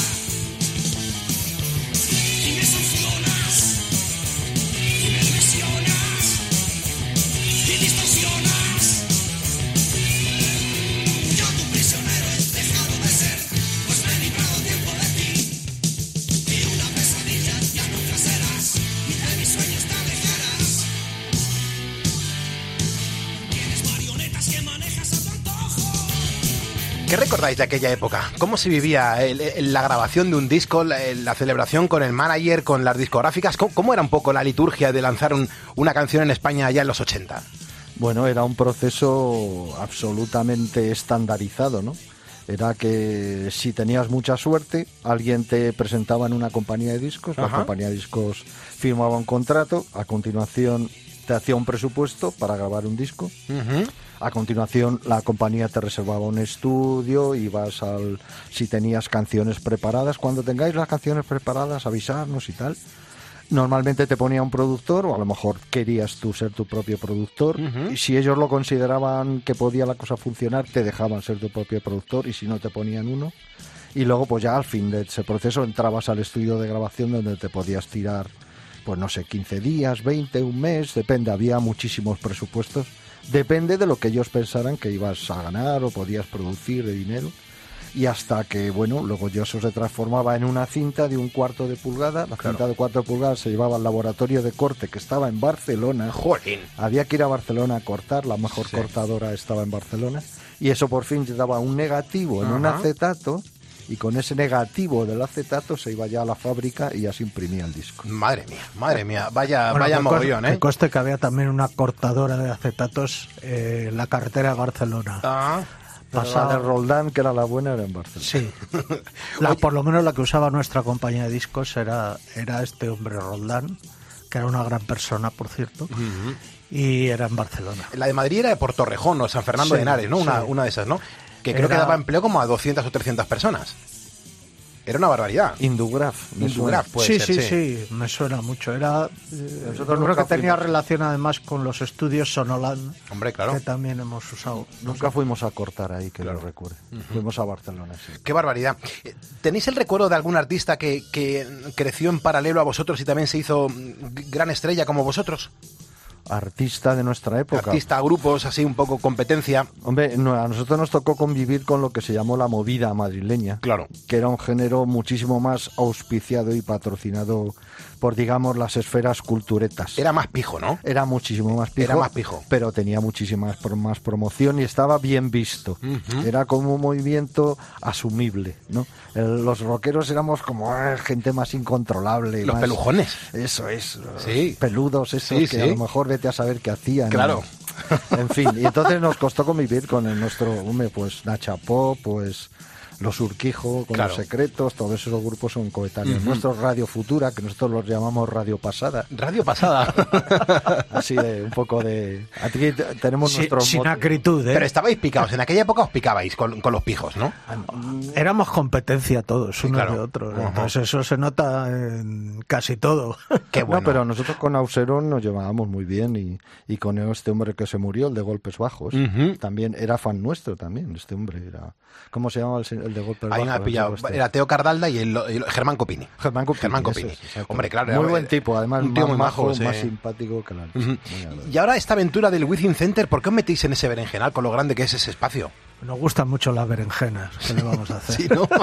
¿Qué recordáis de aquella época? ¿Cómo se vivía el, el, la grabación de un disco, la, la celebración con el manager, con las discográficas? ¿Cómo, cómo era un poco la liturgia de lanzar un, una canción en España allá en los ochenta? Bueno, era un proceso absolutamente estandarizado, ¿no? Era que si tenías mucha suerte, alguien te presentaba en una compañía de discos, Ajá. la compañía de discos firmaba un contrato, a continuación te hacía un presupuesto para grabar un disco. Uh-huh. A continuación la compañía te reservaba un estudio y vas al... Si tenías canciones preparadas, cuando tengáis las canciones preparadas, avisarnos y tal. Normalmente te ponía un productor, o a lo mejor querías tú ser tu propio productor. Uh-huh. Y si ellos lo consideraban que podía la cosa funcionar, te dejaban ser tu propio productor, y si no, te ponían uno. Y luego, pues ya al fin de ese proceso entrabas al estudio de grabación donde te podías tirar, pues no sé, quince días, veinte, un mes, depende, había muchísimos presupuestos. Depende de lo que ellos pensaran que ibas a ganar o podías producir de dinero. Y hasta que, bueno, luego yo eso se transformaba en una cinta de un cuarto de pulgada. La claro. cinta de cuarto de pulgada se llevaba al laboratorio de corte que estaba en Barcelona. ¡Jolín! Había que ir a Barcelona a cortar, la mejor sí. cortadora estaba en Barcelona. Y eso por fin daba un negativo en Ajá. un acetato. Y con ese negativo del acetato se iba ya a la fábrica y ya se imprimía el disco. Madre mía, madre mía, vaya, bueno, vaya que mogollón, coste, ¿eh? Que conste que había también una cortadora de acetatos eh, en la carretera de Barcelona. Ah, pasada de Roldán, que era la buena, era en Barcelona. Sí, la, por lo menos la que usaba nuestra compañía de discos era, era este hombre Roldán, que era una gran persona, por cierto. Uh-huh. Y era en Barcelona. La de Madrid era por Torrejón o San Fernando sí, de Henares, ¿no? Una, sí. una de esas, ¿no? Que creo era... que daba empleo como a doscientas o trescientas personas. Era una barbaridad. Indugraf. Indugraf, puede sí, ser, sí, sí, sí, me suena mucho. Era, eh, Nosotros creo que tenía fuimos... relación además con los estudios Sonoland. Hombre, claro. Que también hemos usado. Nunca fuimos a cortar ahí, que claro. lo recuerde. Uh-huh. Fuimos a Barcelona, sí. Qué barbaridad. ¿Tenéis el recuerdo de algún artista que, que creció en paralelo a vosotros y también se hizo gran estrella como vosotros? Artista de nuestra época. Artista, grupos, así un poco competencia. Hombre, no, a nosotros nos tocó convivir con lo que se llamó la movida madrileña. Claro. Que era un género muchísimo más auspiciado y patrocinado por, digamos, las esferas culturetas. Era más pijo, ¿no? Era muchísimo más pijo. Era más pijo. Pero tenía muchísima más promoción y estaba bien visto. Uh-huh. Era como un movimiento asumible, ¿no? El, los rockeros éramos como eh, gente más incontrolable. Los más, pelujones. Eso es. Sí. Peludos, esos sí, que sí. a lo mejor vete a saber qué hacían. Claro. ¿no? En fin, y entonces nos costó convivir con el nuestro, hombre, pues Nacha Pop, pues Los Urquijo, con Claro. Los Secretos, todos esos grupos son coetáneos. Ujú. Nuestro Radio Futura, que nosotros los llamamos Radio Pasada. Radio Pasada. Así de un poco de... Aquí te- tenemos Si- nuestros sin motes. acritud, ¿eh? Pero estabais picados, en aquella época os picabais con, con los pijos, ¿no? Éramos competencia todos, unos claro. de otros. Ajá. Entonces eso se nota en casi todo. No, pero nosotros con Auserón nos llevábamos muy bien y, y con este hombre que se murió, el de Golpes Bajos, Ujú. también era fan nuestro también, este hombre era... ¿Cómo se llamaba el, se- el de Golpes Ahí me Bajos? ha pillado. Este. Era Teo Cardalda y el, el Germán Copini. Germán Copini. Germán ese Copini. es, exacto. Hombre, claro. Muy era- buen tipo, además un tío más muy majo, majo, sí. más simpático que la leche. Ujú. Muy agradable. Y ahora esta aventura del Within Center, ¿por qué os metéis en ese berenjenal con lo grande que es ese espacio? Nos gustan mucho las berenjenas, ¿qué le vamos a hacer? Sí, ¿no?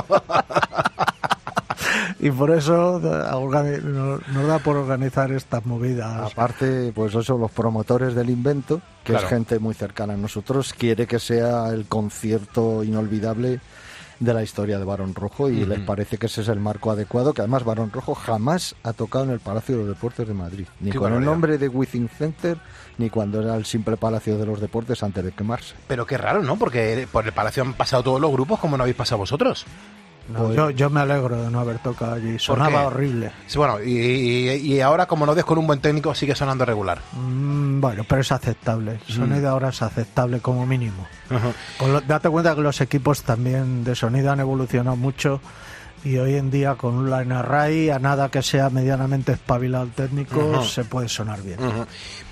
Y por eso eh, organi- nos, nos da por organizar estas movidas. Aparte, pues eso, los promotores del invento, que Claro. es gente muy cercana a nosotros, quiere que sea el concierto inolvidable de la historia de Barón Rojo y Ujú. les parece que ese es el marco adecuado, que además Barón Rojo jamás ha tocado en el Palacio de los Deportes de Madrid, ni Qué con el barbaridad. nombre de Within Center, ni cuando era el simple Palacio de los Deportes antes de quemarse. Pero qué raro, ¿no? Porque por el Palacio han pasado todos los grupos, ¿cómo no habéis pasado vosotros? No, yo, yo me alegro de no haber tocado allí, sonaba qué? horrible. Sí, bueno, y, y- y ahora como no des con un buen técnico sigue sonando regular. Mm, bueno, pero es aceptable, el sonido Mm. ahora es aceptable como mínimo. Ajá. Con lo- date cuenta que los equipos también de sonido han evolucionado mucho y hoy en día con un line array, a nada que sea medianamente espabilado el técnico, Ujú. se puede sonar bien. Ujú.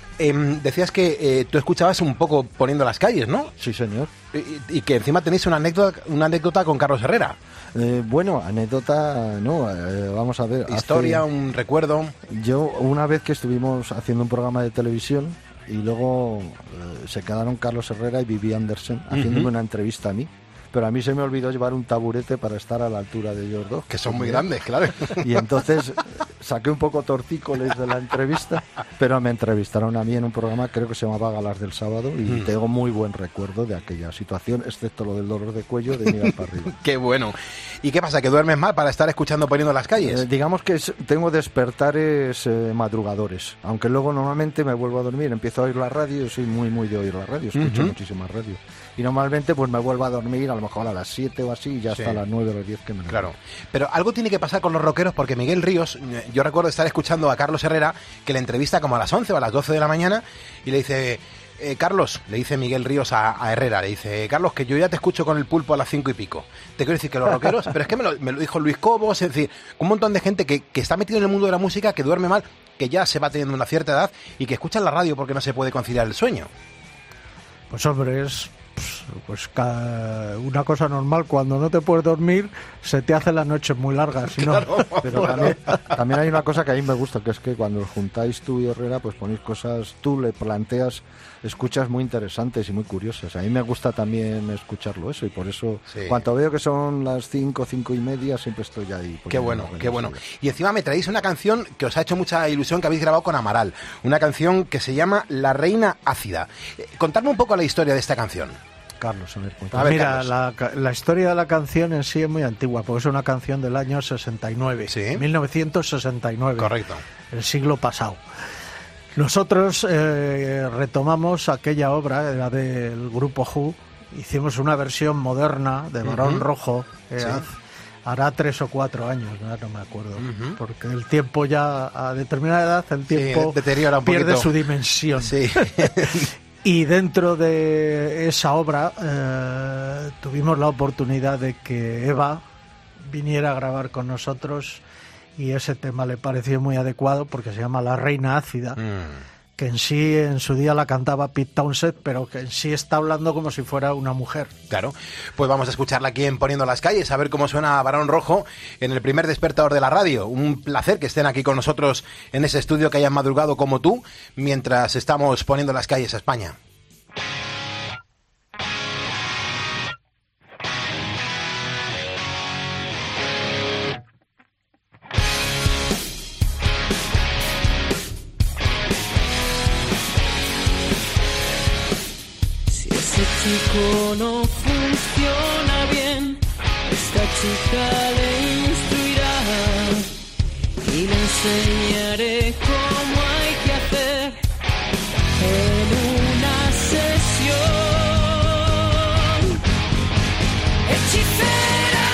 Em, decías que eh, tú escuchabas un poco poniendo las calles, ¿no? Sí, señor. Y, y que encima tenéis una anécdota, una anécdota con Carlos Herrera. Eh, bueno, anécdota, no, eh, vamos a ver. hace- Historia, un recuerdo. Yo, una vez que estuvimos haciendo un programa de televisión y luego eh, se quedaron Carlos Herrera y Vivi Andersen haciéndome Ujú. una entrevista a mí. Pero a mí se me olvidó llevar un taburete para estar a la altura de ellos dos. Que son muy grandes, claro. Y entonces saqué un poco tortícolis de la entrevista, pero me entrevistaron a mí en un programa, creo que se llamaba Galas del Sábado, y Mm. tengo muy buen recuerdo de aquella situación, excepto lo del dolor de cuello de mirar para arriba. Qué bueno. ¿Y qué pasa? ¿Que duermes mal para estar escuchando poniendo las calles? Eh, digamos que es- tengo despertares eh, madrugadores, aunque luego normalmente me vuelvo a dormir, empiezo a oír la radio, yo soy muy muy de oír la radio, escucho Ujú. muchísima radio. Y normalmente pues me vuelvo a dormir a lo mejor a las siete o así y ya Sí. hasta las nueve o las diez que me Claro. Pero algo tiene que pasar con los rockeros porque Miguel Ríos, eh, yo recuerdo estar escuchando a Carlos Herrera que le entrevista como a las once o a las doce de la mañana y le dice, eh, Carlos, le dice Miguel Ríos a, a Herrera, le dice, Carlos, que yo ya te escucho con el pulpo a las cinco y pico. Te quiero decir que los rockeros, pero es que me lo, me lo dijo Luis Cobos, es decir, un montón de gente que, que está metido en el mundo de la música, que duerme mal, que ya se va teniendo una cierta edad y que escuchan la radio porque no se puede conciliar el sueño. Pues hombre, es pues, pues, ca- una cosa normal, cuando no te puedes dormir se te hacen las noches muy largas. Si no- Pero también, también hay una cosa que a mí me gusta, que es que cuando os juntáis tú y Herrera, pues ponéis cosas, tú le planteas, escuchas muy interesantes y muy curiosas. A mí me gusta también escucharlo eso y por eso, Sí. cuando veo que son las cinco, cinco y media, siempre estoy ahí. Qué bueno, poniendo qué bueno. radios. Y encima me traéis una canción que os ha hecho mucha ilusión que habéis grabado con Amaral. Una canción que se llama La Reina Ácida. Eh, Contadme un poco la historia de esta canción. Carlos, a ver, A cuéntame. ver, Mira, Carlos. la, ca- la historia de la canción en sí es muy antigua, porque es una canción del año sesenta y nueve, Sí. mil novecientos sesenta y nueve, Correcto. el siglo pasado. Nosotros eh, retomamos aquella obra, era del grupo Who, hicimos una versión moderna de Barón Ujú. Rojo, eh, Sí. haz- hará tres o cuatro años, ¿no? No me acuerdo, Ujú. porque el tiempo ya, a determinada edad, el tiempo deteriora un pierde poquito. su dimensión. Sí. Y dentro de esa obra eh, tuvimos la oportunidad de que Eva viniera a grabar con nosotros y ese tema le pareció muy adecuado porque se llama La Reina Ácida, Mm. que en sí en su día la cantaba Pete Townshend, pero que en sí está hablando como si fuera una mujer. Claro, pues vamos a escucharla aquí en Poniendo las Calles, a ver cómo suena Barón Rojo en el primer despertador de la radio. Un placer que estén aquí con nosotros en ese estudio, que hayan madrugado como tú, mientras estamos poniendo las calles a España. Si ese chico no funciona bien, esta chica le instruirá y le enseñaré cómo hay que hacer en una sesión. Hechicera.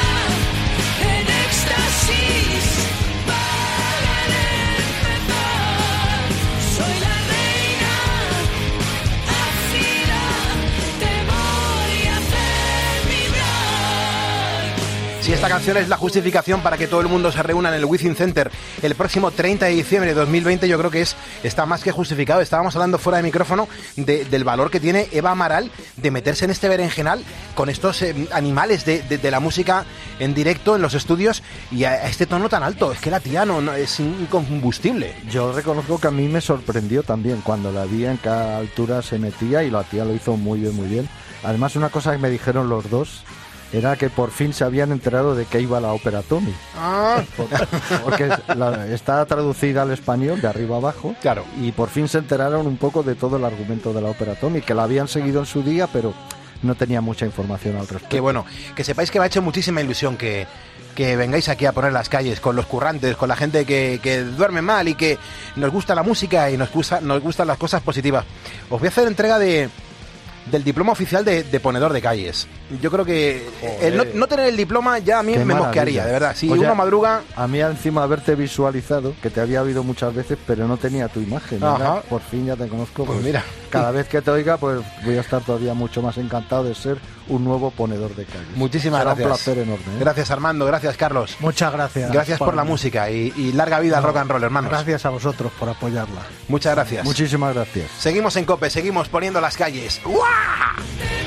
Si esta canción es la justificación para que todo el mundo se reúna en el Within Center el próximo treinta de diciembre de dos mil veinte, yo creo que es está más que justificado. Estábamos hablando fuera de micrófono de, del valor que tiene Eva Amaral de meterse en este berenjenal con estos eh, animales de, de, de la música en directo en los estudios y a, a este tono tan alto. Es que la tía no, no es incombustible. Yo reconozco que a mí me sorprendió también cuando la vi en cada altura se metía y la tía lo hizo muy bien, muy bien. Además, una cosa que me dijeron los dos era que por fin se habían enterado de qué iba la ópera Tommy. Ah. Porque, porque la, está traducida al español de arriba abajo. Claro. Y por fin se enteraron un poco de todo el argumento de la ópera Tommy, que la habían seguido en su día, pero no tenía mucha información al respecto. Que bueno, que sepáis que me ha hecho muchísima ilusión que, que vengáis aquí a poner las calles con los currantes, con la gente que, que duerme mal y que nos gusta la música y nos gusta, nos gustan las cosas positivas. Os voy a hacer entrega de del diploma oficial de, de ponedor de calles. Yo creo que el no, no tener el diploma ya a mí Qué me maravilla. mosquearía, de verdad. Si Oye, uno madruga... A mí encima haberte visualizado, que te había oído muchas veces, pero no tenía tu imagen. Ajá. Ahora, por fin ya te conozco. Pues mira. Cada vez que te oiga, pues voy a estar todavía mucho más encantado de ser un nuevo ponedor de calles. Muchísimas Será gracias. un placer enorme. ¿eh? Gracias, Armando. Gracias, Carlos. Muchas gracias. Gracias por, por la música y, y larga vida al no, rock and roll, hermanos. Gracias a vosotros por apoyarla. Muchas gracias. Muchísimas gracias. Seguimos en COPE, seguimos poniendo las calles. ¡Uah!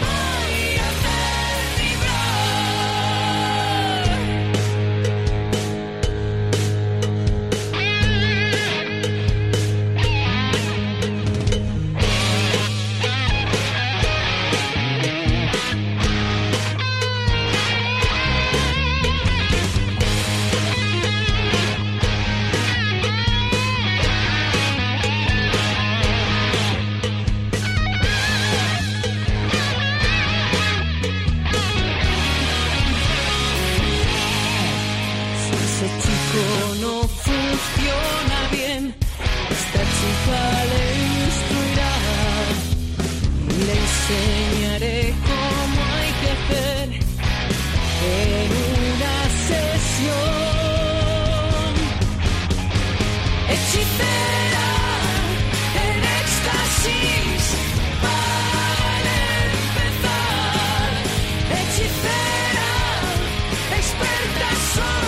Enseñaré cómo hay que hacer en una sesión. Hechicera en éxtasis para empezar. Hechicera experta soy.